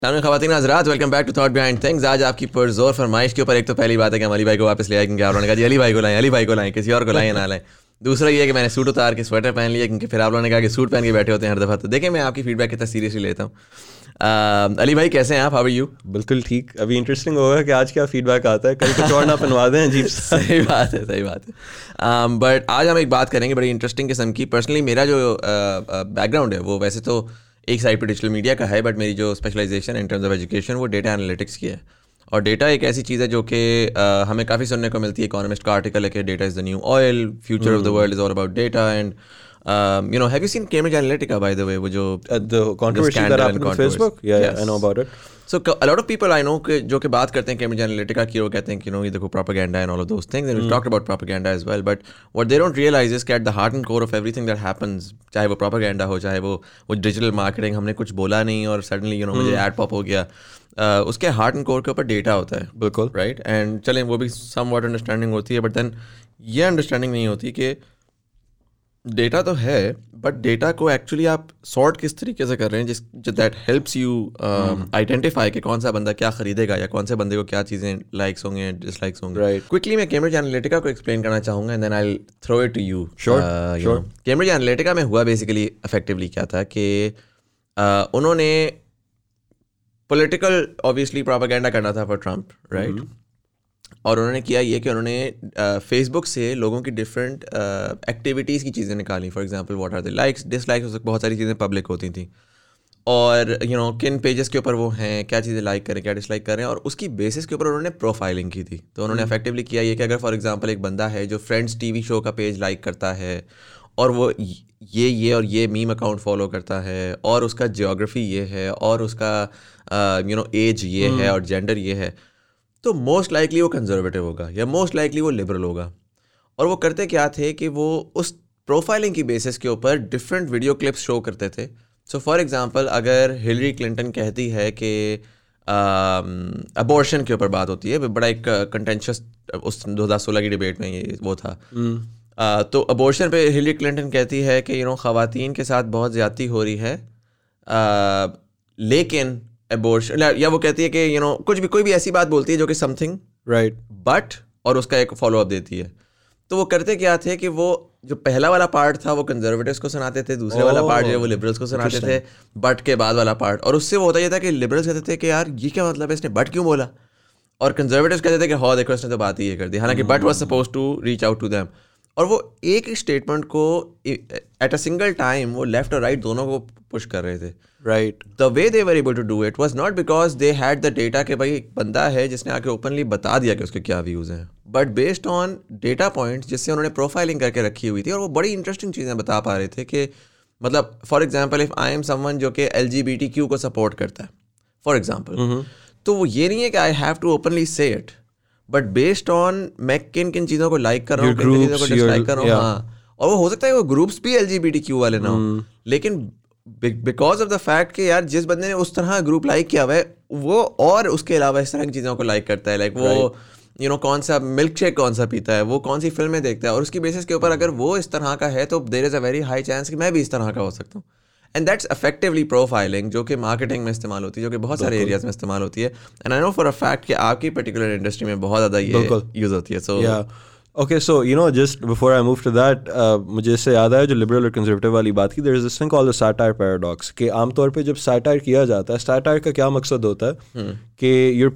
ख़वातीन हज़रात, welcome back to thought behind things. आज आपकी पुरज़ोर फरमाइश के ऊपर एक तो पहली बात है कि हम अली भाई को वापस ले आए, क्योंकि आपने कहा जी अली भाई को लाएं, किसी और को लाएं ना लाएं। दूसरा ये है कि मैंने सूट उतार के स्वेटर पहन लिया, क्योंकि फिर आप लोगों ने कहा कि सूट पहन के बैठे होते हैं हर दफ़ा। तो देखें, मैं आपकी फीडबैक कितना सीरियसली लेता हूँ। अली भाई कैसे हैं आप? How are you? बिल्कुल ठीक। अभी इंटरेस्टिंग होगा कि आज क्या फीडबैक आता है, कल कुछ और ना बनवा दें अजीब सा। सही बात है। बट आज हम एक बात करेंगे बड़ी इंटरेस्टिंग किस्म की। पर्सनली मेरा जो बैकग्राउंड है वो वैसे तो एक साइड पे डिजिटल मीडिया का है, बट मेरी जो specialization in terms of education वो डेटा एनालिटिक्स की है। और डेटा एक ऐसी चीज़ है जो कि हमें काफ़ी सुनने को मिलती है। इकोनॉमिस्ट का आर्टिकल है कि data is the new oil, future of the world is all about data. And have you seen Cambridge Analytica by the way? वो जो the controversy that happened on Facebook, yeah, I know about it. So a lot of people I know जो कि बात करते हैं Cambridge Analytica की, वो कहते हैं कि ये देखो propaganda and all of those things, and we've talked about propaganda as well, but what they don't realize is कि at the heart and core of everything that happens, चाहे वो प्रोपेगेंडा हो, चाहे वो डिजिटल मार्केटिंग, हमने कुछ बोला नहीं और सडनली मुझे एड पॉप हो गया, उसके हार्ट एंड कोर के ऊपर डेटा होता है। बिल्कुल राइट। एंड चलें वो भी समवॉट अंडरस्टैंडिंग होती है, बट देन ये अंडरस्टैंडिंग नहीं होती कि डेटा तो है, बट डेटा को एक्चुअली आप सॉर्ट किस तरीके से कर रहे हैं जिस दैट हेल्प्स यू आइडेंटिफाई कि कौन सा बंदा क्या खरीदेगा या कौन से बंदे को क्या चीज़ें लाइक्स होंगे, डिसलाइक्स होंगे। राइट। क्विकली मैं कैम्ब्रिज एनालिटिका को एक्सप्लेन करना चाहूँगा and then I throw it to you. Sure. Cambridge Analytica में हुआ बेसिकली इफेक्टिवली क्या था कि उन्होंने पॉलिटिकल ऑब्वियसली प्रोपेगेंडा करना था फॉर ट्रम्प, राइट। और उन्होंने किया ये कि उन्होंने फेसबुक से लोगों की डिफरेंट एक्टिविटीज़ की चीज़ें निकाली। For example what are the likes, dislikes, बहुत सारी चीज़ें पब्लिक होती थी। और किन पेजेस के ऊपर वो हैं, क्या चीज़ें लाइक करें, क्या डिसलाइक करें, और उसकी बेसिस के ऊपर उन्होंने प्रोफाइलिंग की थी। तो उन्होंने इफेक्टिवली किया ये कि अगर फॉर एग्जांपल एक बंदा है जो फ्रेंड्स टीवी शो का पेज लाइक करता है और वो ये और ये मीम अकाउंट फॉलो करता है और उसका जियोग्राफी ये है और उसका एज ये है और जेंडर ये है, तो मोस्ट लाइकली वो कंजर्वेटिव होगा या मोस्ट लाइकली वो लिबरल होगा। और वो करते क्या थे कि वो उस प्रोफाइलिंग की बेसिस के ऊपर डिफरेंट वीडियो क्लिप्स शो करते थे। सो फॉर एग्जांपल अगर हिलरी क्लिंटन कहती है कि अबॉर्शन के ऊपर बात होती है, बड़ा एक कंटेंशियस उस 2016 की डिबेट में ये वो था, तो अबॉर्शन पे हिलरी क्लिंटन कहती है कि ख़वातीन के साथ बहुत ज़्यादती हो रही है, लेकिन अबॉर्शन, या वो कहती है कि कुछ भी कोई भी ऐसी बात बोलती है जो कि समथिंग राइट बट, और उसका एक फॉलोअप देती है। तो वो करते क्या थे कि वो जो पहला वाला पार्ट था वो कंजर्वेटिव्स को सुनाते थे, दूसरे वाला पार्ट जो है वो लिबरल्स को सुनाते थे, बट के बाद वाला पार्ट। और उससे वो होता ये था कि लिबरल्स कहते थे कि यार ये क्या मतलब है, इसने बट क्यों बोला, और कंजर्वेटिव्स कहते थे कि हाँ देखो इसने तो बात ही ये कर दी, हालांकि but was suppose to reach out to them. और वो एक ही स्टेटमेंट को एट अ सिंगल टाइम वो लेफ्ट और राइट दोनों को पुश कर रहे थे। Right. The way they were able to do it was not because they had the data कि भाई एक बंदा है जिसने आके ओपनली बता दिया कि उसके क्या व्यूज़ हैं, but based on data points जिससे उन्होंने प्रोफाइलिंग करके रखी हुई थी। और वो बड़ी इंटरेस्टिंग चीज़ें बता पा रहे थे कि मतलब for example if I am someone जो कि LGBTQ को सपोर्ट करता है फॉर एग्जाम्पल, तो वो ये नहीं है कि I have to openly say it, but based on मैं किन किन चीज़ों को लाइक कर रहा हूँ, किन किन चीज़ों को डिसलाइक कर रहा हूँ। हाँ, और वो हो सकता है वो ग्रुप्स भी LGBTQ वाले ना हो, लेकिन बिकॉज ऑफ द फैक्ट कि यार जिस बंदे ने उस तरह ग्रुप लाइक किया हुआ है वो और उसके अलावा इस तरह की चीज़ों को लाइक करता है, लाइक वो कौन सा मिल्क शेक कौन सा पीता है, वो कौन सी फिल्में देखता है, और उसकी बेसिस के ऊपर अगर वो इस तरह का है तो there is a very high chance कि मैं भी इस तरह का हो सकता हूँ। एंड दैट्स इफेक्टिवली प्रोफाइलिंग, जो कि मार्केटिंग में इस्तेमाल होती है, जो कि बहुत सारे एरियाज में इस्तेमाल होती है। And I know for a fact कि आपकी पर्टिकुलर इंडस्ट्री में बहुत ज़्यादा ये यूज़ होती है। सो Okay, so just before I move to that, मुझे इससे याद आया जो लिबरल और कंजर्वेटिव वाली बात की, there is this thing called the satire paradox, कि आमतौर पे जब satire किया जाता है, satire का क्या मकसद होता है कि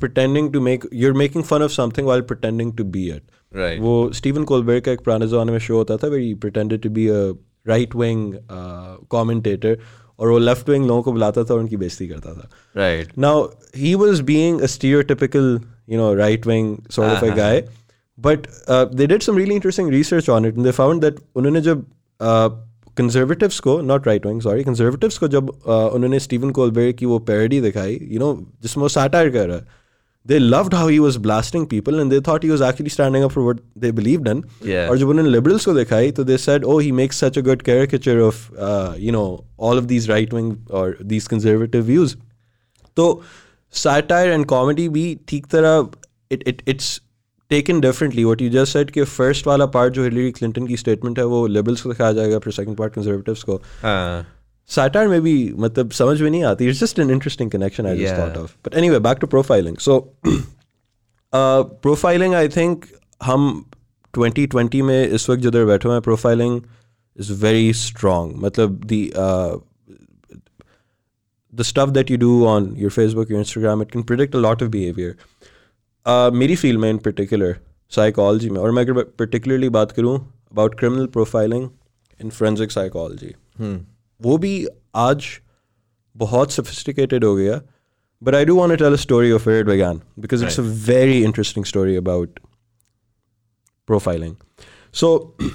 you're making fun of something while pretending to be it. Right. वो स्टीवन कोलबर्ट का एक पुराने ज़माने में शो होता था where he pretended to be a right wing commentator, और वो लेफ्ट विंग लोगों को बुलाता था और उनकी बेइज्जती करता था। Right. Now he was being a stereotypical right wing sort of a guy. But they did some really interesting research on it and they found that उन्होंने जब conservatives को, not right wing, sorry, conservatives को जब उन्होंने Steven Colbert की वो parody दिखाई, जिसमें वो satire कर रहा है, they loved how he was blasting people and they thought he was actually standing up for what they believed in. Yeah. और जब उन्होंने liberals को दिखाई तो they said, oh, he makes such a good caricature of all of these right wing or these conservative views. तो satire and comedy भी ठीक तरह it's taken differently. What you just said कि first वाला part जो Hillary Clinton की statement है वो liberals को दिखाया जाएगा, फिर second part conservatives को. satire में भी मतलब समझ में नहीं आती. It's just an interesting connection I just thought of. But anyway, back to profiling. So profiling, I think हम 2020 में इस वक्त जिधर बैठे हुए हैं, profiling is very strong. मतलब the stuff that you do on your Facebook, your Instagram, it can predict a lot of behavior. मेरी field में in particular, psychology में, और मैं अगर particularly बात करूँ about criminal profiling in forensic psychology, वो भी आज बहुत sophisticated हो गया. But I do want to tell a story of where it began, because it's a very interesting story about profiling. So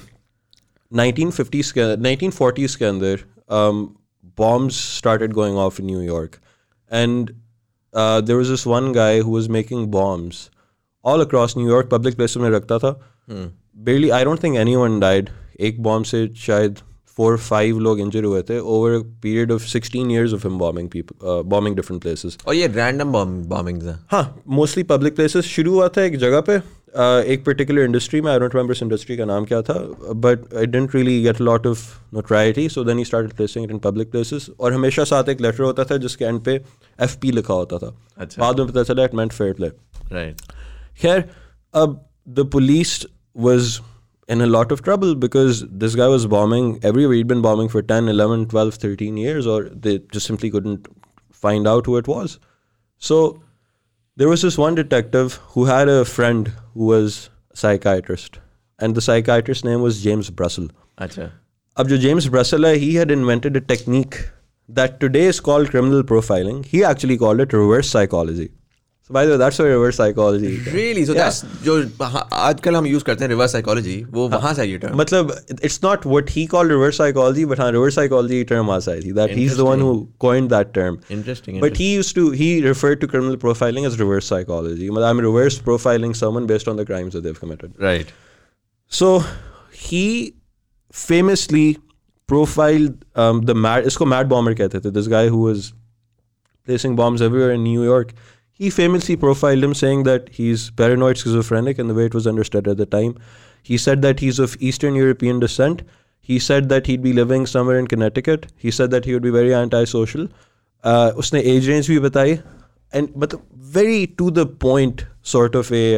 1940s के अंदर bombs started going off in New York, and there was this one guy who was making bombs all across New York, public places में रखता था. Barely, I don't think anyone died. एक bomb से शायद 4 or 5 लोग injure हुए थे over a period of 16 years of him bombing different places. और ये random bombings हैं? हाँ, mostly public places. शुरू हुआ था एक जगह पे, एक particular industry में, I don't remember इस industry का नाम क्या था, but it didn't really get a lot of notoriety, so then he started placing it in public places. और हमेशा साथ एक letter होता था जिसके end पे FP लिखा होता था. बाद में पता चला it meant fair play. Right. खैर, अब the police was in a lot of trouble because this guy was bombing everywhere. He'd been bombing for 10, 11, 12, 13 years, or they just simply couldn't find out who it was. So there was this one detective who had a friend who was a psychiatrist, and the psychiatrist's name was James Brussel. Achha. Ab jo James Brussel hai, he had invented a technique that today is called criminal profiling. He actually called it reverse psychology. So by the way, that's why reverse psychology. Really? So that's जो आजकल हम use करते हैं reverse psychology, वो वहाँ से आई term. मतलब it's not what he called reverse psychology, but हाँ, reverse psychology term वहाँ से आई थी. That he's the one who coined that term. Interesting. But he referred to criminal profiling as reverse psychology. I'm reverse profiling someone based on the crimes that they've committed. Right. So he famously profiled इसको mad bomber कहते थे. This guy who was placing bombs everywhere in New York. He famously profiled him, saying that he's paranoid schizophrenic in the way it was understood at the time. He said that he's of Eastern European descent. He said that he'd be living somewhere in Connecticut. He said that he would be very antisocial. Usne age range bhi batai, and but very to the point sort of a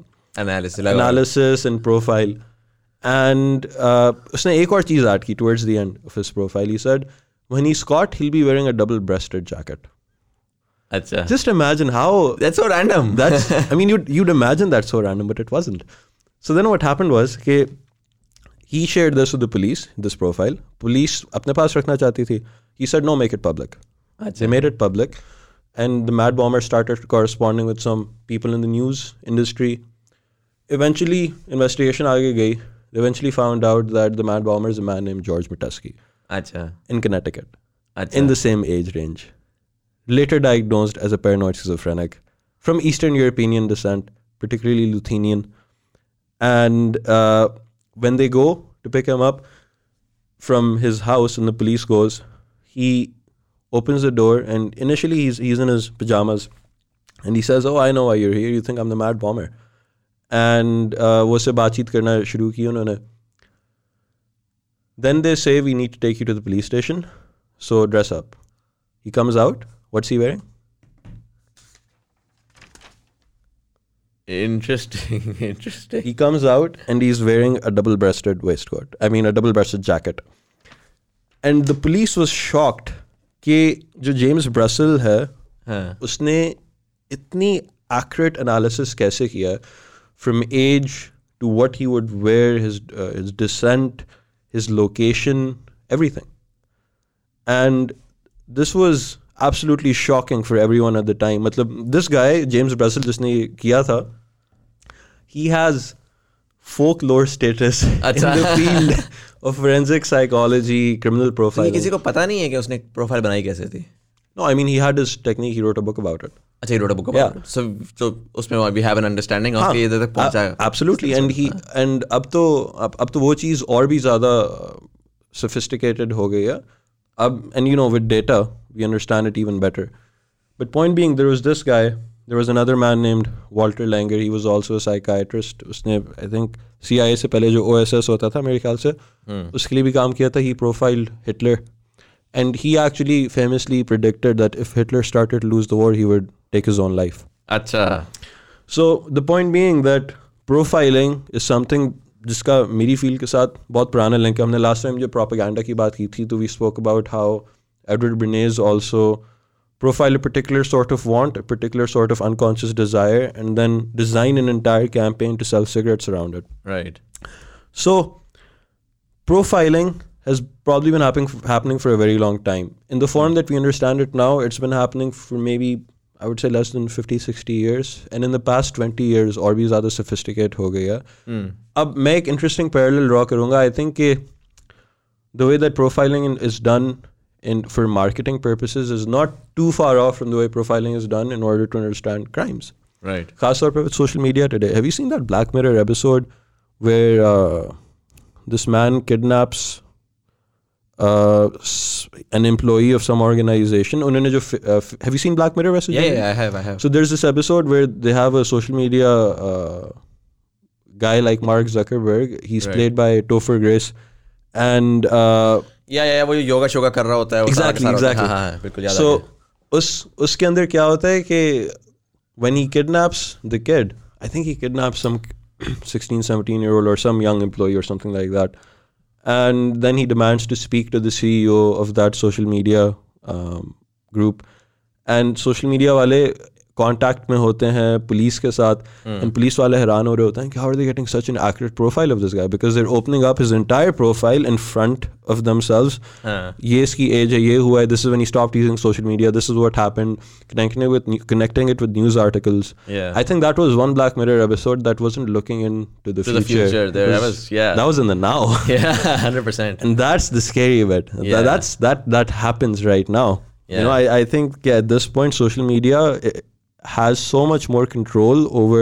analysis and profile. And usne ek aur cheez add ki towards the end of his profile. He said when he's caught, he'll be wearing a double-breasted jacket. Achha. Just imagine how... That's so random. I mean, you'd imagine that's so random, but it wasn't. So then what happened was he shared this with the police, this profile. Police apne paas rakhna chahti thi. He said, no, make it public. Achha. They made it public. And the mad bomber started corresponding with some people in the news industry. Eventually, investigation aage gayi. They eventually found out that the mad bomber is a man named George Metesky. Achha. In Connecticut. Achha. In the same age range. Later diagnosed as a paranoid schizophrenic from Eastern European descent, particularly Lithuanian. And when they go to pick him up from his house and the police goes, he opens the door and initially he's in his pajamas and he says, oh, I know why you're here. You think I'm the mad bomber. And wo se baatcheet karna shuru ki unhone. Then they say, we need to take you to the police station. So dress up. He comes out. What's he wearing? Interesting. He comes out and he's wearing a double-breasted waistcoat. I mean, a double-breasted jacket. And the police was shocked कि जो James Brussel है, उसने इतनी accurate analysis कैसे किया from age to what he would wear, his descent, his location, everything. And this was absolutely shocking for everyone at the time. मतलब this guy, James Brussel, जिसने किया था, he has folklore status in the field of forensic psychology, criminal profiling. किसी को पता नहीं है कि उसने प्रोफाइल बनाई कैसे थी? No, I mean he had his technique. He wrote a book about it. अच्छा, he wrote a book about it. So उसमें we have an understanding of कि इधर तक पहुंचा. Absolutely, and अब तो वो चीज़ और भी ज़्यादा sophisticated हो गई है. And you know, with data, we understand it even better. But point being, there was this guy. There was another man named Walter Langer. He was also a psychiatrist. उसने, I think, CIA से पहले जो OSS होता था मेरे ख्याल से, उसके लिए भी काम किया था. He profiled Hitler. And he actually famously predicted that if Hitler started to lose the war, he would take his own life. अच्छा. So the point being that profiling is something जिसका मेरी फील्ड के साथ बहुत पुराना link है. हमने last time जो प्रोपेगेंडा की बात की थी, तो we spoke about how Edward Bernays also profile a particular sort of want, a particular sort of unconscious desire, and then design an entire campaign to sell cigarettes around it. Right. So profiling has probably been happening for a very long time. In the form that we understand it now, it's been happening for maybe, I would say, less than 50-60 years. And in the past 20 years, और भी ज़्यादा sophisticated हो गया. अब मैं एक interesting parallel draw करूँगा. I think कि the way that profiling is done for marketing purposes is not too far off from the way profiling is done in order to understand crimes. Right. खास तौर पे with social media today. Have you seen that Black Mirror episode where this man kidnaps an employee of some organization? उन्होंने जो have you seen Black Mirror? Yeah, I have. So there's this episode where they have a social media guy like Mark Zuckerberg. He's played by Topher Grace. And yeah, वो योगा शोगा कर रहा होता है. Exactly. हाँ, बिल्कुल याद आ गया. So उसके अंदर क्या होता है कि when he kidnaps the kid, I think he kidnaps some 16-17-year-old or some young employee or something like that, and then he demands to speak to the CEO of that social media group, and social media वाले contact में होते हैं police के साथ, and police वाले हैरान हो रहे होते हैं कि how are they getting such an accurate profile of this guy, because they are opening up his entire profile in front of themselves. ये इसकी एज है, ये हुआ है, this is when he stopped using social media, this is what happened, connecting it with news articles. I think that was one Black Mirror episode that wasn't looking into the future. That was in the now. Yeah, 100%. And that's the scary bit. That happens right now. You know, I think at this point social media has so much more control over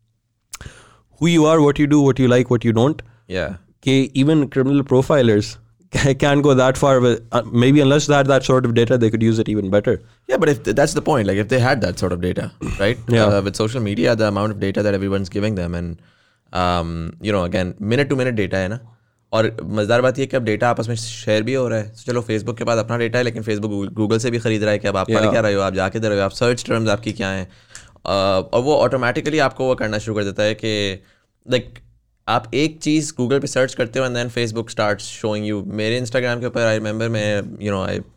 who you are, what you do, what you like, what you don't. Yeah. Okay, even criminal profilers can't go that far with, maybe unless that sort of data, they could use it even better. Yeah, but if that's the point, like if they had that sort of data, right? With social media, the amount of data that everyone's giving them, and you know, again, minute to minute data है ना. और मज़ेदार बात ये कि अब data आपस में शेयर भी हो रहा है. चलो फेसबुक के पास अपना डेटा है, लेकिन फेसबुक गूगल से भी ख़रीद रहा है कि अब आप पढ़ क्या रहे हो, आप जाके दे रहे हो, आप सर्च टर्म्स आपकी क्या हैं, और वो ऑटोमेटिकली आपको वो करना शुरू कर देता है कि लाइक आप एक चीज़ गूगल पे सर्च करते हो and then Facebook starts showing you. मेरे इंस्टाग्राम के ऊपर आई रिमेंबर मैं you know I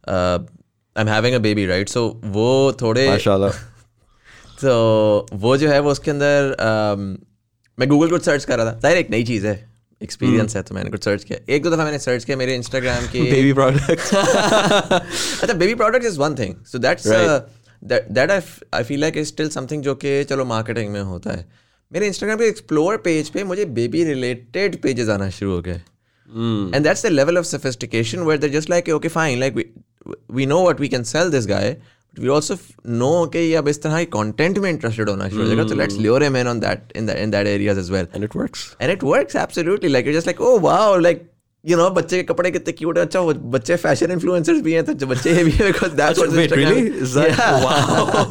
am having a baby, right? So वो थोड़े माशाल्लाह तो वो जो है वो उसके अंदर मैं गूगल को सर्च कर रहा था. जाहिर एक नई चीज़ है, एक्सपीरियंस है, तो मैंने कुछ सर्च किया. एक दो दफ़ा मैंने सर्च किया मेरे इंस्टाग्राम के बेबी प्रोडक्ट्स. अच्छा, baby products is one thing, so that's that I feel like is still something जो कि चलो मार्केटिंग में होता है. मेरे इंस्टाग्राम के एक्सप्लोर पेज पे मुझे बेबी रिलेटेड पेजेस आना शुरू हो गए, and that's the level of sophistication where they just like okay fine, like we know what we can sell this guy, but we also know कि ये अब इस तरह की कंटेंट में इंटरेस्टेड होना शुरू हो जाएगा, तो let's lure him in on that in that areas as well, and it works absolutely. Like you just like oh wow, like you know बच्चे के कपड़े कितने क्यूट है. अच्छा, वो बच्चे फैशन इन्फ्लुएंसर्स भी हैं, तो बच्चे ये भी है, because that's what really is that wow.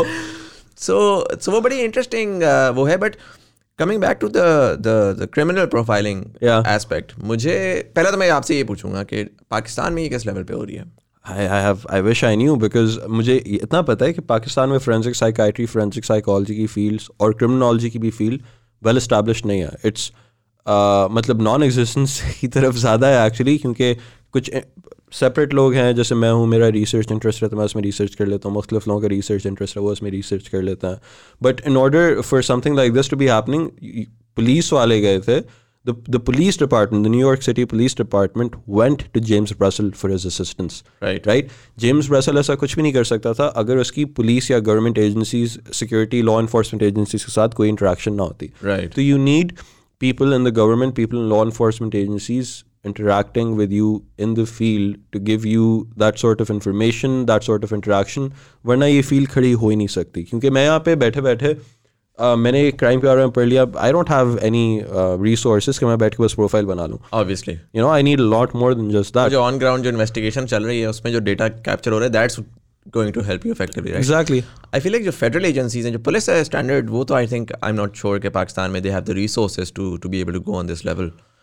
so वो बड़ी इंटरेस्टिंग वो है. But coming back to the criminal profiling aspect, मुझे पहले तो मैं आपसे ये पूछूंगा कि पाकिस्तान में ये किस लेवल पे हो रही है? I wish I knew, because मुझे इतना पता है कि पाकिस्तान में फोरेंसिक साइकाइट्री, फोरेंसिक साइकोलॉजी की फील्ड्स और क्रिमिनोलॉजी की भी फील्ड वेल एस्टैब्लिश्ड नहीं है. इट्स मतलब नॉन एग्जिस्टेंस की तरफ ज़्यादा है एक्चुअली, क्योंकि कुछ सेपरेट लोग हैं, जैसे मैं हूँ, मेरा रिसर्च इंटरेस्ट है तो मैं उसमें रिसर्च कर लेता हूँ, मुख्तलिफ लोगों का रिसर्च इंटरेस्ट है वो उसमें रिसर्च कर लेता है. But in order for something like this to be happening, police वाले गए थे, the police department, the New York City Police Department went to James Russell for his assistance. Right? James Russell ऐसा कुछ भी नहीं कर सकता था अगर उसकी पुलिस या government agencies, security, law enforcement agencies के साथ कोई इंटरेक्शन ना होती. Right. So you need people in the government, people in law enforcement agencies interacting with you in the field to give you that sort of information, that sort of interaction. वरना ये field खड़ी हो ही नहीं सकती. क्योंकि मैं यहाँ पे बैठे बैठे मैंने क्राइम के बारे में पढ़ लिया, I don't have any resources कि मैं बैठ के बस प्रोफाइल बना लूँ. Obviously you know I need a lot more than just that. जो ऑन ग्राउंड जो इन्वेस्टिगेशन चल रही है उसमें जो डेटा कैप्चर हो रहा है, that's going to help you effectively, right? Exactly. I feel like जो फेडरल एजेंसीज हैं, जो पुलिस है स्टैंडर्ड, वो तो I think I am not sure कि पाकिस्तान में they have the resources to be able to go on this level.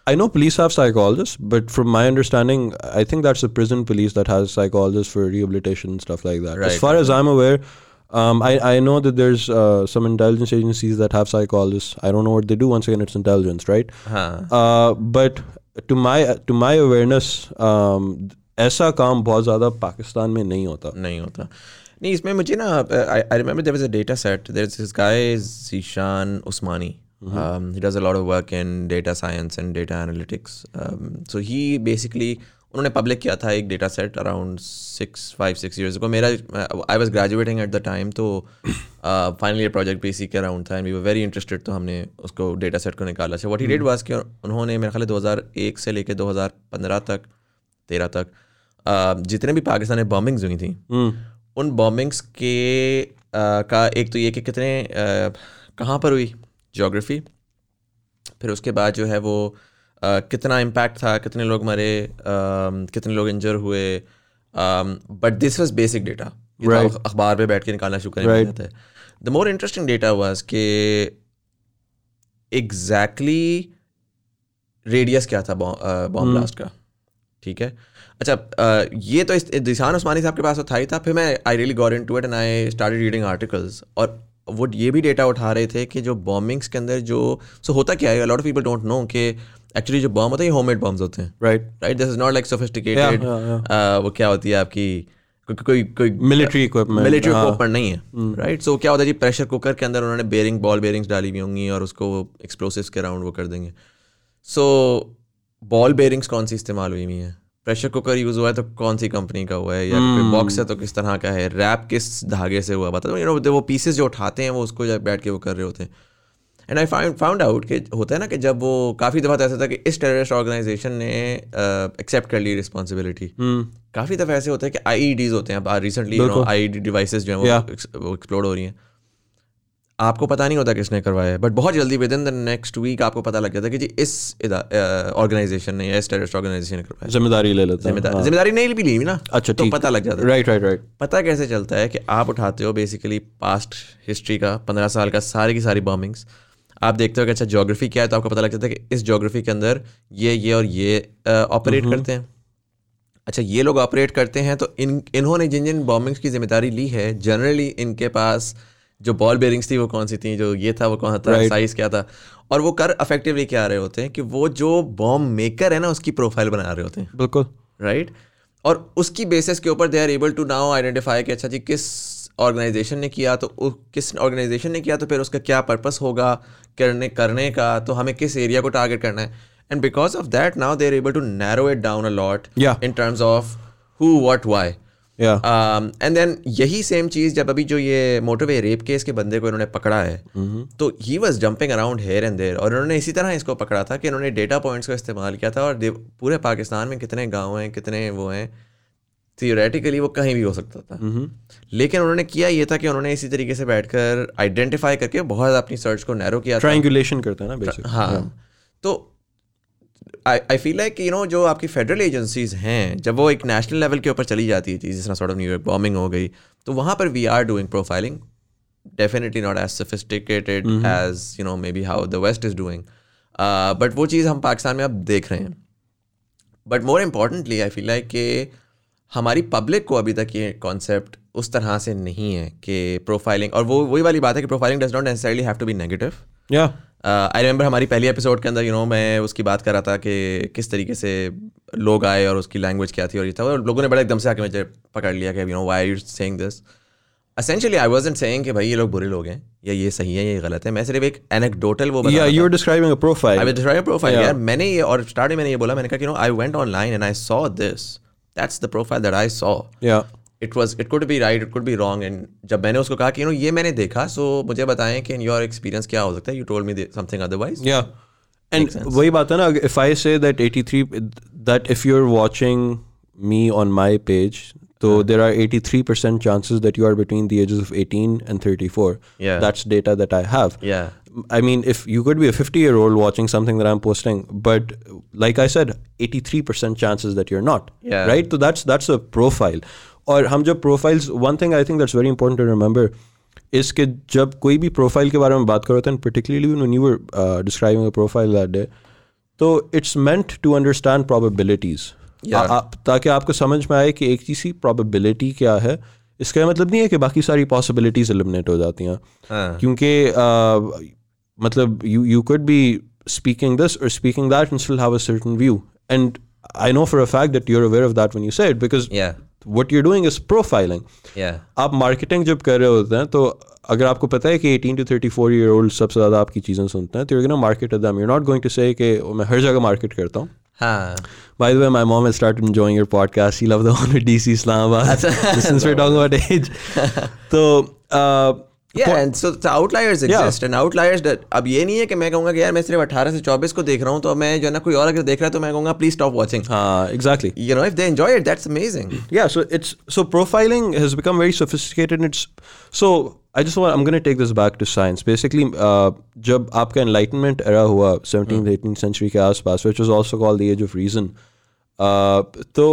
I know police have psychologists, but from my understanding, I think that's the prison police that has psychologists for rehabilitation and stuff like that. Right, as far as I'm aware, I know that there's some intelligence agencies that have psychologists. I don't know what they do. Once again, it's intelligence, right? But to my awareness, ऐसा काम बहुत ज़्यादा पाकिस्तान में नहीं होता. नहीं, इसमें मुझे ना I remember there was a data set. There's this guy Zishan Usmani. He does a lot of work in data science and data analytics. So he basically उन्होंने पब्लिक किया था एक data set around 5-6 years ago. मेरा I was graduating at the time, तो final year project भी इसी के around था and we were very interested. तो हमने उसको डेटा सेट को निकाला. व्हाट ही डिड वाज कि उन्होंने मेरे ख्याल 2001 से लेकर 2015 तक 13 तक जितने भी पाकिस्तान में बॉम्बिंग्स हुई थी, उन बॉम्बिंग्स के का एक तो ये कि कितने कहाँ पर हुई, ज्योग्राफी, फिर उसके बाद जो है वो कितना इम्पैक्ट था, कितने लोग मरे, कितने लोग इंजर हुए. But this was basic data, अखबार पे बैठ के निकालना शुरू करने जाता है. The more interesting data was कि एग्जैक्टली रेडियस क्या था बॉम्ब ब्लास्ट का. ठीक है, अच्छा, ये तो ज़ीशान उस्मानी साहब के पास तो था ही था. फिर मैं I really got into it and I started reading articles, और वो ये भी डेटा उठा रहे थे कि जो बॉम्बिंग्स के अंदर जो होता क्या है, a lot of people don't know कि एक्चुअली जो बॉम्ब होते हैं ये होममेड बॉम्ब्स होते हैं. Right this is not like sophisticated. वो क्या होती है आपकी कोई मिलिट्री इक्विपमेंट नहीं है. राइट, सो क्या होता है जी, प्रेशर कुकर के अंदर उन्होंने बॉल बेयरिंग्स डाली हुई होंगी और उसको एक्सप्लोसिव्स के अराउंड वो कर देंगे. सो बॉल बेयरिंग्स कौन सी इस्तेमाल हुई हुई हैं, प्रेशर कुकर यूज़ हुआ है तो कौन सी कंपनी का हुआ है, या बॉक्स है तो किस तरह का है, रैप किस धागे से हुआ, बता दो. वो पीसेस जो उठाते हैं वो उसको जब बैठ के वो कर रहे होते हैं. एंड आई फाउंड आउट कि होता है ना कि जब वो काफ़ी दफ़ा तो ऐसा था कि इस टेररिस्ट ऑर्गेनाइजेशन ने एक्सेप्ट कर ली रिस्पॉन्सिबिलिटी. काफ़ी दफ़ा ऐसे होता है कि IEDs होते हैं. अब रिसेंटली IED डिवाइसेस जो हैं वो एक्सप्लोड हो रही हैं, आपको पता नहीं होता किसने करवाया है, बट बहुत जल्दी within the next week आपको पता लग जाता है कि जी इस ऑर्गेनाइजेशन ने या इस टेररिस्ट ऑर्गेनाइजेशन ने करवाया. जिम्मेदारी ले लेते हैं. जिम्मेदारी नहीं भी ली ना. अच्छा, तो पता लग जाता है. राइट. पता कैसे चलता है कि आप उठाते हो बेसिकली पास्ट हिस्ट्री का 15 साल का सारी की सारी बॉम्बिंग्स, आप देखते हो कि अच्छा ज्योग्राफी क्या है, तो आपको पता लग जाता है कि इस ज्योग्राफी के अंदर ये और ये ऑपरेट करते हैं. अच्छा, ये लोग ऑपरेट करते हैं, तो इन्होंने जिन बॉम्बिंग्स की जिम्मेदारी ली है, जनरली इनके पास जो बॉल बेयरिंग्स थी वो कौन सी थी, जो ये था वो कौन था, साइज़ क्या था, और वो कर इफेक्टिवली क्या आ रहे होते हैं कि वो जो बॉम्ब मेकर है ना उसकी प्रोफाइल बना रहे होते हैं. बिल्कुल राइट. और उसकी बेसिस के ऊपर they are able to now identify कि अच्छा जी किस ऑर्गेनाइजेशन ने किया, तो किस ऑर्गेनाइजेशन ने किया, तो फिर उसका क्या पर्पस होगा करने का, तो हमें किस एरिया को टारगेट करना है. And because of that now they are able to narrow it down a lot in terms of who what why. And then यही सेम चीज़ जब अभी जो ये मोटरवे रेप केस के बंदे को इन्होंने पकड़ा है, तो he was jumping around here and there, और इन्होंने इसी तरह इसको पकड़ा था कि इन्होंने डेटा पॉइंट्स का इस्तेमाल किया था, और पूरे पाकिस्तान में कितने गांव हैं, कितने वो हैं, थियोरेटिकली वो कहीं भी हो सकता था. लेकिन उन्होंने किया ये था कि उन्होंने इसी तरीके से बैठकर आइडेंटिफाई करके बहुत अपनी सर्च को नैरो किया, ट्रायंगुलेशन करता है ना बेसिकली. हाँ, तो I feel like you know जो आपकी फेडरल एजेंसीज हैं, जब वो एक नेशनल लेवल के ऊपर चली जाती है, जिस तरह सॉर्ट ऑफ न्यूयॉर्क बॉम्बिंग हो गई, तो वहाँ पर we are doing profiling, definitely not as sophisticated as you know maybe how the West is doing, but वो चीज़ हम पाकिस्तान में अब देख रहे हैं. But more importantly I feel like कि हमारी पब्लिक को अभी तक ये कॉन्सेप्ट उस तरह से नहीं है कि प्रोफाइलिंग, और वो वही वाली बात है कि profiling does not necessarily have to be negative. I remember हमारी पहली एपिसोड के अंदर यू नो मैं उसकी बात कर रहा था कि किस तरीके से लोग आए और उसकी लैंग्वेज क्या थी और ये था, और लोगों ने बड़ा एकदम से आके मुझे पकड़ लिया कि you know why are you saying this. Essentially I wasn't saying कि भाई ये लोग बुरे लोग हैं या ये सही है, ये गलत है. मैं सिर्फ एक एनेक्डोटल वो बता रहा था. You are describing a profile. I was describing a profile. यार मैंने ये, और स्टार्ट में मैंने ये बोला, मैंने कहा कि you know I went online and I saw this, that's the profile that I saw. It could be right, it could be wrong. And जब मैंने उसको कहा कि यू नो ये मैंने देखा, सो मुझे बताएं कि इन योर एक्सपीरियंस क्या हो सकता है, you told me something otherwise. And वही बात है ना, if I say that 83 that if you are watching me on my page, so there are 83% chances that you are between the ages of 18 and 34. That's data that I have. I mean, if you could be a 50-year-old watching something that I'm posting, but like I said, 83% chances that you're not. Right? So that's a profile. और हम जब profiles, one thing I think that's very important to remember is कि जब कोई भी profile के बारे में बात करो, and particularly when you were describing a profile that day, तो it's meant to understand probabilities, ताकि आपको समझ में आए कि एक चीज़ की प्रोबेबिलिटी क्या है. इसका मतलब नहीं है कि बाकी सारी पॉसिबिलिटीज एलिमिनेट हो जाती हैं, क्योंकि मतलब you could be speaking this or speaking that and still have a certain view. And I know for a fact that you're aware of that when you say it, because what you're doing is profiling. आप marketing जब कर रहे होते हैं, तो अगर आपको पता है कि 18 to 34 year old सबसे ज़्यादा आपकी चीज़ें सुनते हैं, तो you're going to market to them. You're not going to say कि मैं हर जगह market करता हूँ. By the way, my mom has started enjoying your podcast. She loves the one with DC Islamabad. Since we're talking about age. So, and so the outliers exist. And outliers that अब ये नहीं है कि मैं कहूँगा कि यार मैं सिर्फ 18 से 24 को देख रहा हूँ, तो मैं जो है ना कोई और अगर देख रहा है तो मैं कहूँगा please stop watching. Exactly. You know, if they enjoy it, that's amazing. Yeah, so profiling has become very sophisticated, and I'm going to take this back to science. Basically, जब आपका enlightenment era हुआ 17th 18th century के आसपास, which was also called the age of reason, तो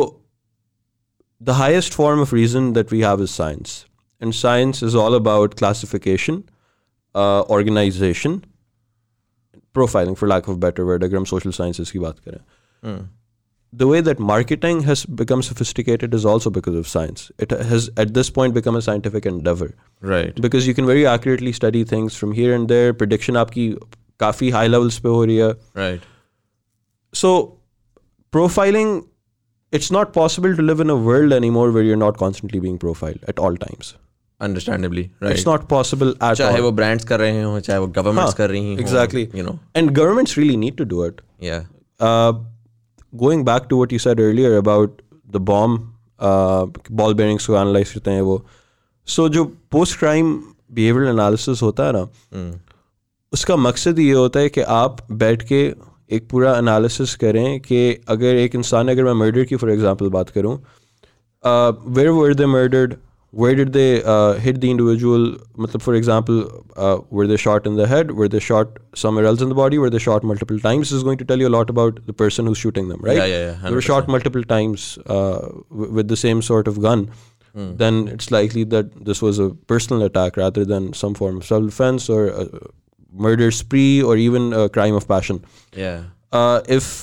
the highest form of reason that we have is science. And science is all about classification, organization, profiling, for lack of a better word, अगर हम social sciences की बात करें. The way that marketing has become sophisticated is also because of science. It has at this point become a scientific endeavor. Right. Because you can very accurately study things from here and there. Prediction आपकी काफ़ी high levels पे हो रही है. Right. So profiling, it's not possible to live in a world anymore where you're not constantly being profiled at all times. Understandably, right. It's not possible at all. चाहे वो brands कर रहे हों, चाहे वो governments कर रही हों. Exactly. You know. And governments really need to do it. Yeah. Going back to what you said earlier about the bomb, ball bearings को analyze करते हैं वो. So जो post crime behavioral analysis होता है ना, उसका मकसद ये होता है कि आप बैठ के एक पूरा analysis करें कि अगर एक इंसान, अगर मैं murder की for example बात करूँ, where were they murdered? Where did they hit the individual? मतलब, for example, were they shot in the head? Were they shot somewhere else in the body? Were they shot multiple times? This is going to tell you a lot about the person who's shooting them, right? Yeah. They were shot multiple times with the same sort of gun. Then it's likely that this was a personal attack rather than some form of self-defense or a murder spree or even a crime of passion. Yeah. If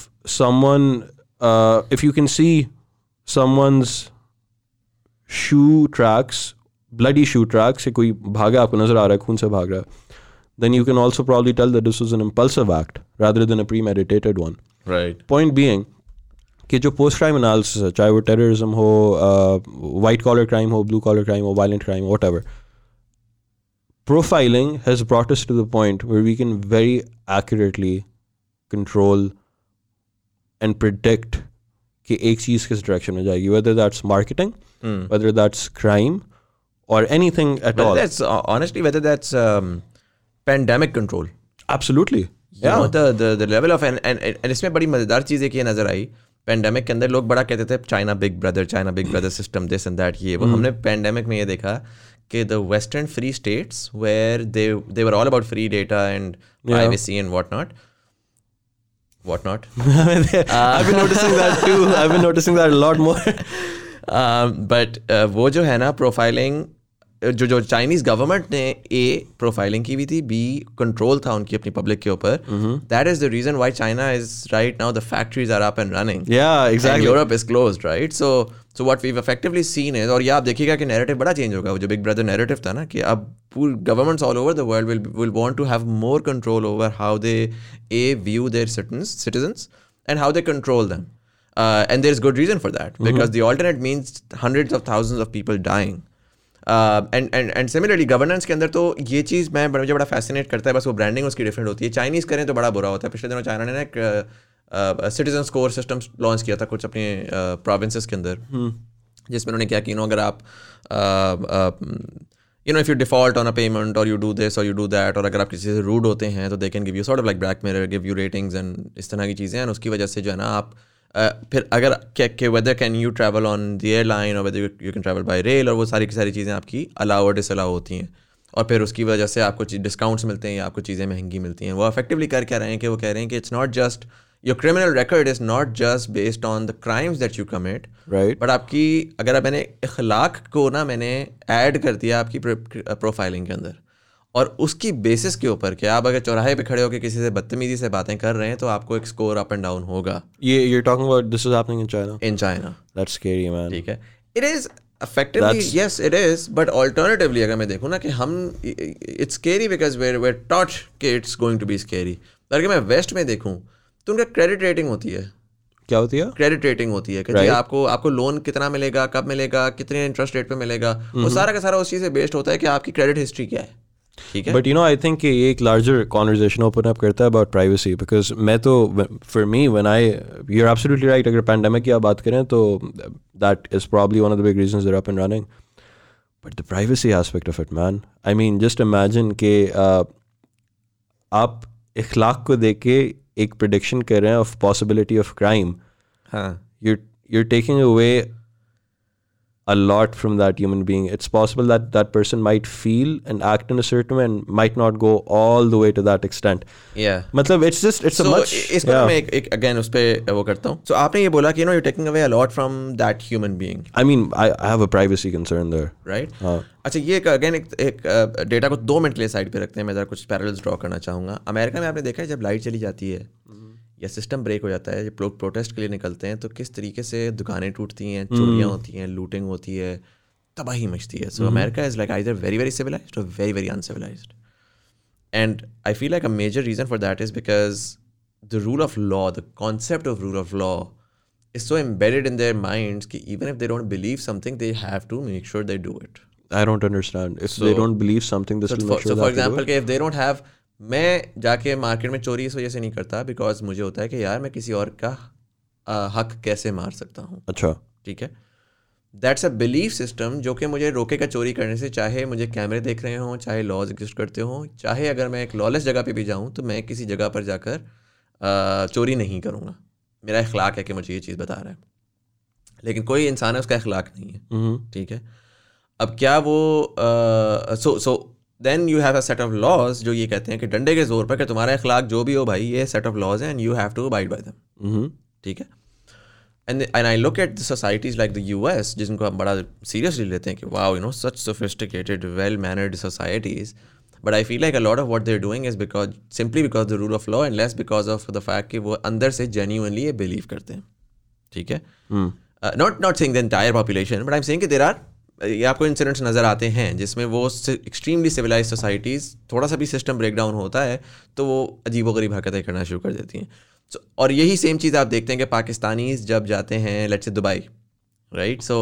you can see someone's bloody shoe tracks, से कोई भागा आपको नजर आ रहा है, खून से भाग रहा है, then you can also probably tell that this was an impulsive act rather than a premeditated one. Right. Point being कि जो post crime analysis है, चाहे वो terrorism हो, white collar crime हो, blue collar crime हो, violent crime हो, whatever, profiling has brought us to the point where we can very accurately control and predict कि एक चीज़ किस direction में जाएगी, whether that's marketing, whether that's crime or anything at all. That's honestly, whether that's pandemic control. Absolutely. You know, the level of and इसमें बड़ी मजेदार चीज़ एक ये नजर आई, पेंडेमिक के अंदर लोग बड़ा कहते थे China big brother system, this and that, ये वो. हमने पेंडेमिक में ये देखा कि the western free states where they were all about free data and privacy and whatnot. I've been noticing that too. I've been noticing that a lot more. But वो जो है ना प्रोफाइलिंग, जो चाइनीज गवर्नमेंट ने profiling की हुई थी, control था उनकी अपनी पब्लिक के ऊपर. That is the reason why China is right now the factories are up and running. Exactly. Europe is closed, right? So what we have effectively seen is, और ये आप देखिएगा कि नैरेटिव बड़ा चेंज होगा. वो जो बिग ब्रदर नैरेटिव था ना, कि अब पूरे governments all over the world will want to have more control over how they view their citizens and how they control them. And there's good reason for that, because the alternate means hundreds of thousands of people dying. And similarly governance के अंदर तो ये चीज़ मुझे बड़ा fascinate करता है. बस वो branding उसकी different होती है. चाइनीज़ करें तो बड़ा बुरा होता है. पिछले दिनों चाइना ने एक citizen score system launch किया था कुछ अपने provinces के अंदर, जिसमें उन्होंने क्या कि अगर आप if you default on a payment or you do this or you do that, और अगर आप किसी से rude होते हैं तो they can give you sort of like black mirror, give you ratings and इस तरह की चीज़ें. और उसकी वजह से जो है ना आप फिर अगर whether can you travel on the airline or whether you can travel by rail, और वो सारी की सारी चीज़ें आपकी allow और disallow होती हैं, और फिर उसकी वजह से आपको डिस्काउंट्स मिलते हैं या आपको चीज़ें महंगी मिलती हैं. वो effectively कर क्या रहे हैं कि वो कह रहे हैं कि it's not just your criminal record is not just based on the crimes that you commit, right? but आपकी अगर मैंने इखलाक को ना मैंने ऐड कर दिया आपकी प्रोफाइलिंग के अंदर, और उसकी बेसिस के ऊपर कि आप अगर चौराहे पे खड़े होकर किसी से बदतमीजी से बातें कर रहे हैं तो आपको एक स्कोर अप एंड डाउन होगा. You're talking about this is happening in China? In China. That's scary, man. ठीक है. It is effectively, yes it is, but alternatively अगर मैं देखूँ ना कि हम it's scary because we're taught कि it's going to be scary. अगर मैं वेस्ट में देखूँ तो उनका क्रेडिट रेटिंग होती है. क्या होती है? क्रेडिट रेटिंग होती है कि जी आपको लोन कितना मिलेगा, कब मिलेगा, कितने इंटरेस्ट रेट पे मिलेगा, वो सारा का सारा उस चीज़ से बेस्ड होता है कि आपकी क्रेडिट हिस्ट्री क्या है. ठीक है. But you know I think कि ये एक लार्जर कॉन्वर्जेशन ओपन अप करता है अबाउट प्राइवेसी, बिकॉज मैं तो for me when I you are absolutely right, अगर पैंडेमिक की आप बात करें तो that is probably one of the big reasons that are up and running, but the privacy aspect of it man, I mean just imagine कि आप इखलाक को देख के एक प्रेडिक्शन कर रहे हैं ऑफ पॉसिबिलिटी ऑफ क्राइम. हाँ. You're taking away a lot from that human being. It's possible that that person might feel and act in a certain way and might not go all the way to that extent. Yeah. मतलब it's a much. इसको मैं एक again उस पे वो करता हूँ. So आपने ये बोला कि you're taking away a lot from that human being. I mean I have a privacy concern there. Right. अच्छा ये again एक डेटा को 2 मिनट के लिए साइड पे रखते हैं. मैं ज़रा कुछ पैरेलल्स ड्रॉ करना चाहूँगा. अमेरिका में आपने देखा है जब लाइट चली जाती है या सिस्टम ब्रेक हो जाता है, जब लोग प्रोटेस्ट के लिए निकलते हैं तो किस तरीके से दुकानें टूटती हैं, चोरियाँ होती हैं, लूटिंग होती है, तबाही मचती है. So America is like either very very civilized और very very uncivilized. And I feel like a major reason for that is because the rule of law, the concept of rule of law is so embedded in their minds कि even if they don't believe something they have to make sure they do it. I don't understand. If they don't believe something, this will make sure. So for example, if they don't have, मैं जाके market में चोरी इस वजह से नहीं करता because मुझे होता है कि यार मैं किसी और का हक कैसे मार सकता हूँ. अच्छा. ठीक है. दैट्स अ बिलीफ सिस्टम जो कि मुझे रोकेगा चोरी करने से, चाहे मुझे कैमरे देख रहे हों, चाहे लॉज एग्जिस्ट करते हों, चाहे अगर मैं एक लॉलेस जगह पे भी जाऊँ तो मैं किसी जगह पर जाकर चोरी नहीं करूँगा. मेरा इखलाक है कि मुझे ये चीज़ बता रहा है, लेकिन कोई इंसान है उसका इखलाक नहीं है. ठीक है. अब क्या वो so then you have a set of laws जो ये कहते हैं कि डंडे के जोर पर कि तुम्हारा इखलाक जो भी हो भाई, ये सेट ऑफ लॉज हैं and you have to abide by them. ठीक है. And I look at the societies like the US जिनको हम बड़ा सीरियसली लेते हैं कि wow you know such sophisticated well mannered societies, but I feel like a lot of what they are doing is because simply because the rule of law and less because of the fact कि वो अंदर से genuinely ये believe करते हैं. ठीक है. Not saying the entire population, but I am saying कि देयर आर, ये आपको इंसिडेंट्स नज़र आते हैं जिसमें वो एक्सट्रीमली सिविलाइज सोसाइटीज़ थोड़ा सा भी सिस्टम ब्रेकडाउन होता है तो वो अजीबोगरीब हरकतें करना शुरू कर देती हैं. So, और यही सेम चीज़ आप देखते हैं कि पाकिस्तानीज़ जब जाते हैं let's say Dubai, right, so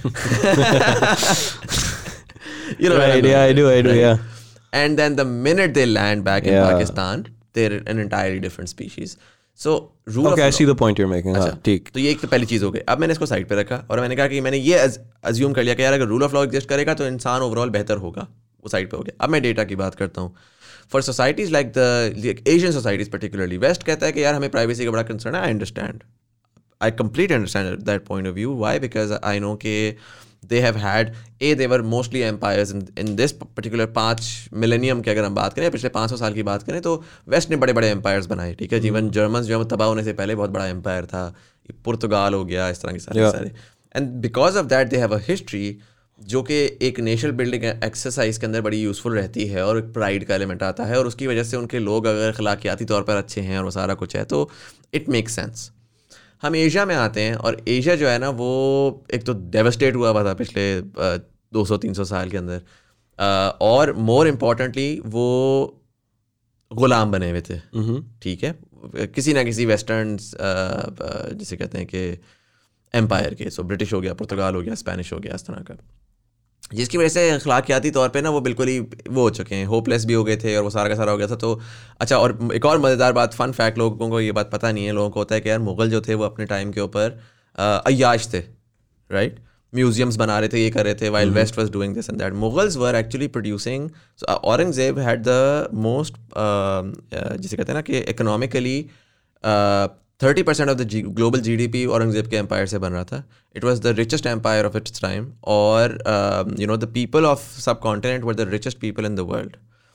you know right, yeah, I do, yeah. And then the minute they land back in Pakistan, they're an entirely different species. So rule okay, of I see the point you're making. अच्छा, ठीक. तो ये एक तो पहली चीज़ हो गई. अब मैंने इसको साइड पे रखा और मैंने कहा कि मैंने ये अज्यूम कर लिया कि यार अगर रूल ऑफ लॉ एग्जिस्ट करेगा तो इंसान ओवरऑल बेहतर होगा, वो साइड पे हो गया. अब मैं डेटा की बात करता हूँ. For societies like the Asian societies particularly, West कहता है कि यार हमें प्राइवेसी का बड़ा कंसर्न है. I understand, I completely understand that point of view. Why? Because I know कि they have had they were mostly empires in this particular 5 millennium की अगर हम बात करें, पिछले 500 साल की बात करें, तो वेस्ट ने बड़े बड़े एम्पायर्स बनाए. ठीक है. जीवन जर्मन्स जो है तबाह होने से पहले बहुत बड़ा एम्पायर था. पुर्तगाल हो गया, इस तरह के सारे. And because of that they have a history जो कि एक नेशन बिल्डिंग एक्सरसाइज के अंदर बड़ी यूज़फुल रहती है और एक प्राइड का एलिमेंट आता है, और उसकी वजह से उनके लोग अगर अखलाकियाती तौर पर अच्छे हैं और वो सारा कुछ है तो इट मेक्स सेंस. हम एशिया में आते हैं और एशिया जो है ना वो एक तो डेवस्टेट हुआ था पिछले 200-300 साल के अंदर, और मोर इम्पॉर्टेंटली वो ग़ुलाम बने हुए थे. ठीक है. किसी ना किसी वेस्टर्न जिसे कहते हैं कि एम्पायर के, सो ब्रिटिश हो गया, पुर्तगाल हो गया, स्पेनिश हो गया, इस तरह का, जिसकी वजह से अखलाकियाती तौर पे ना वो बिल्कुल ही वो हो चुके हैं, होपलेस भी हो गए थे और वो सारा का सारा हो गया था. तो अच्छा, और एक और मज़ेदार बात, फ़न फैक्ट, लोगों को ये बात पता नहीं है, लोगों को होता है कि यार मुग़ल जो थे वो अपने टाइम के ऊपर अय्याश थे, राइट, म्यूजियम्स बना रहे थे, ये कर रहे थे, while west was doing this and that. Mughals were actually producing, Aurangzeb had the most जिसे कहते हैं ना कि economically 30% of the global GDP Aurangzeb के एम्पायर से बन रहा था. It was the richest empire of its time, और you know the people of subcontinent were the richest people in the world.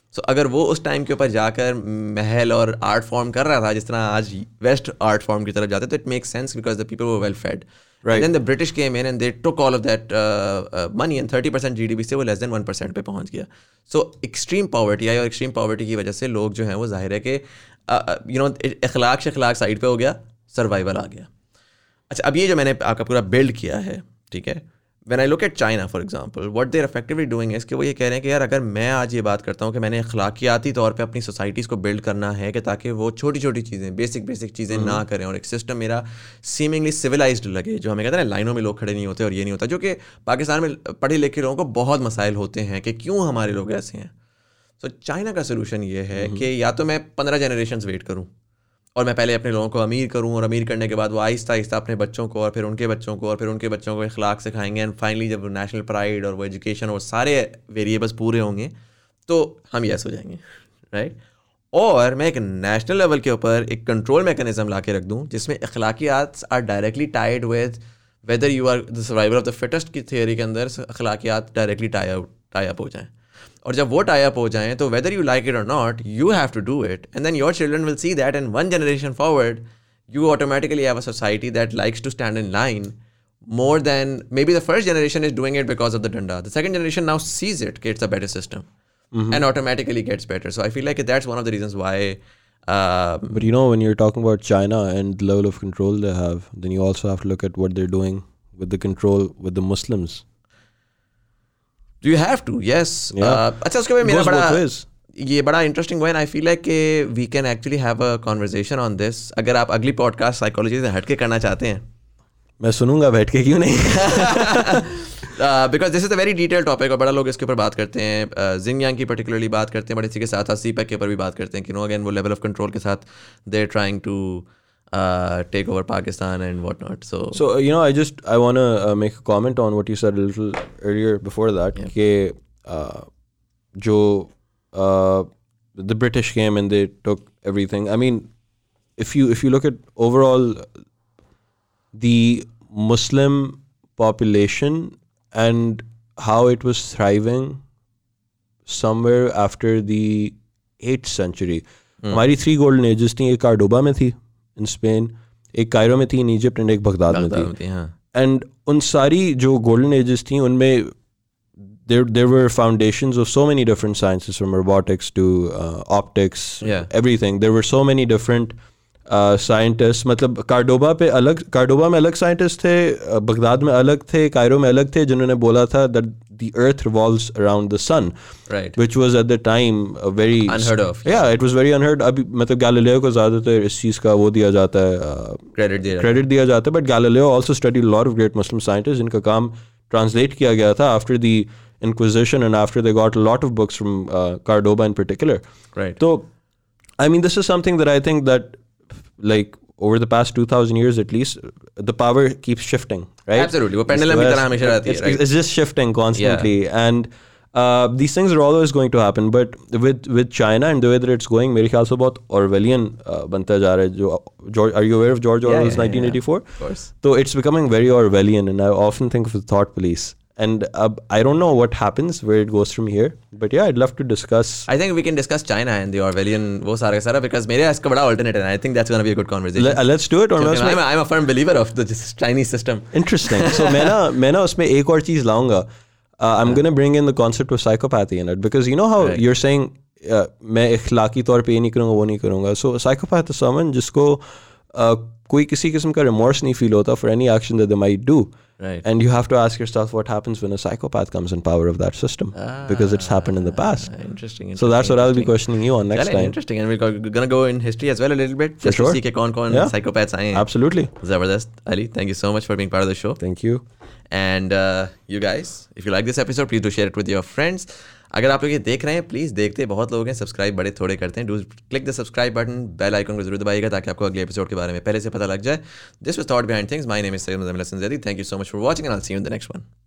So अगर वो उस टाइम के ऊपर जाकर महल और आर्ट फॉर्म कर रहा था जिस तरह आज वेस्ट आर्ट फॉर्म की तरफ जाते, तो it makes sense because the people were well fed. Right. Then the British came in and they took all of that money and 30% GDP से वो less than 1% पे पहुंच गया. So extreme poverty आई और extreme poverty की वजह से लोग जो हैं वो जाहिर है कि अखलाक साइड पे हो गया, सर्वाइवल आ गया. अच्छा, अब ये जो मैंने आपका पूरा बिल्ड किया है, ठीक है, When I look at China, for example, what they're effectively doing is कि वो ये कह रहे हैं कि यार अगर मैं आज ये बात करता हूँ कि मैंने अखलाकियाती तौर पे अपनी सोसाइटीज़ को बिल्ड करना है कि ताकि वो छोटी छोटी चीज़ें बेसिक चीज़ें ना करें और एक सिस्टम मेरा सीमिंगली सिविलाइज्ड लगे, जो हमें कहते हैं ना लाइनों में लोग खड़े नहीं होते और ये नहीं होता, जो कि पाकिस्तान में पढ़े लिखे लोगों को बहुत मसाइल होते हैं कि क्यों हमारे लोग ऐसे हैं. सो चाइना का सोल्यूशन ये है कि या तो मैं 15 जनरेशन वेट करूँ और मैं पहले अपने लोगों को अमीर करूं और अमीर करने के बाद वो आहिस्ता आहिस्ता अपने बच्चों को और फिर उनके बच्चों को और फिर उनके बच्चों को इखलाक सिखाएंगे एंड फाइनली जब नेशनल प्राइड और वो एजुकेशन और सारे वेरिएबल्स पूरे होंगे तो हम यस हो जाएंगे, राइट. और मैं एक नेशनल लेवल के ऊपर एक कंट्रोल मैकेनिज्म ला के रख दूँ जिसमें अखलाकियात are directly tied with whether you are the survival of the fittest की थियोरी के अंदर अखलाकियात डायरेक्टली टाई अप हो जाएँ. और जब वो टाई अप हो जाएं तो वेदर यू लाइक इट और not you have to do it and then your children will see that and one generation forward you automatically have a society that likes to stand in line more than maybe the first generation is doing it because of the danda. The second generation now sees it, it's a better system and automatically gets better. So I feel like that's one of the reasons why. But you know, when you're talking about China and the level of control they have, then you also have to look at what they're doing with the control with the Muslims. Do you have to? Yes. अच्छा, उसके बाद मेरा बड़ा ये बड़ा interesting हुआ है. I feel like कि we can actually have a conversation on this. अगर आप अगली पॉडकास्ट साइकोलॉजी से हट के करना चाहते हैं, मैं सुनूंगा बैठ के, क्यों नहीं. Because this is a very detail topic और बड़ा लोग इसके ऊपर बात करते हैं. जिंगयांग की पर्टिकुलरली बात करते हैं, बट इसी के साथ साथ सीपैक के ऊपर भी बात करते हैं कि नो अगेन वो लेवल ऑफ कंट्रोल के साथ they are trying to take over Pakistan and whatnot. So you know, I want to make a comment on what you said a little earlier before that. Yeah. The British came and they took everything. I mean, if you look at overall the Muslim population and how it was thriving somewhere after the 8th century. हमारी 3 golden ages थी. एक Cordoba में थी in Spain, एक Cairo में थी in Egypt and एक Baghdad में थी. एंड उन सारी जो गोल्डन एजेस थी उनमें there were foundations of so many different sciences, from robotics to optics, everything. There were so many different scientists. मतलब कार्डोबा में अलग साइंटिस्ट थे, बगदाद में अलग थे, कायरो में अलग थे, जिन्होंने बोला था that the earth revolves around the sun, right, which was at the time a very unheard of. Yeah, it was very unheard. अभी मतलब गैलीलियो को ज़्यादातर इस चीज़ का वो दिया जाता है, क्रेडिट दिया जाता है, but Galileo also studied a lot of great Muslim scientists जिनका काम ट्रांसलेट किया गया था after the Inquisition and after they got a lot of books from Cordoba in particular. Right. So, I mean, this is something that I think that, like, over the past 2,000 years at least, the power keeps shifting, right? Absolutely. वो pendulum की तरह हमेशा रहती है, right? It's just shifting constantly. Yeah. And these things are always going to happen. But with China and the way that it's going, मेरे ख्याल से बहुत Orwellian बनता जा रहा है. Are you aware of George Orwell's 1984? Of course. So it's becoming very Orwellian, and I often think of the thought police. And I don't know what happens, where it goes from here. But yeah, I'd love to discuss. I think we can discuss China and the Orwellian वो सारा सारा, because मेरे इसका बड़ा alternate है. I think that's going to be a good conversation. Let's do it. I'm a firm believer of the Chinese system. Interesting. So मैं ना उसमें एक और चीज़ लाऊंगा. I'm going to bring in the concept of psychopathy in it, because you know how you're saying मैं इखलाकी तौर पे ये नहीं करूँगा, वो नहीं करूँगा. So psychopath is someone जिसको कोई किसी किस्म का remorse नहीं feel होता for any action that they might do. Right. And you have to ask yourself what happens when a psychopath comes in power of that system, because it's happened in the past. Interesting. So that's what I'll be questioning you on next time. Interesting. And we're going to go in history as well a little bit. Just to see कौन psychopaths आए हैं. Absolutely. Zabardast. Ali, thank you so much for being part of the show. Thank you. And you guys, if you like this episode, please do share it with your friends. अगर आप लोग ये देख रहे हैं, please, देखते बहुत लोग हैं, सब्सक्राइब बड़े थोड़े करते हैं, do click the subscribe button, bell icon को जरूर दबाइएगा ताकि आपको अगले एपिसोड के बारे में पहले से पता लग जाए. This was thought behind things. My name is Syed Muzammil Hasan Zaidi. Thank you so much for watching and I will see you in the next one.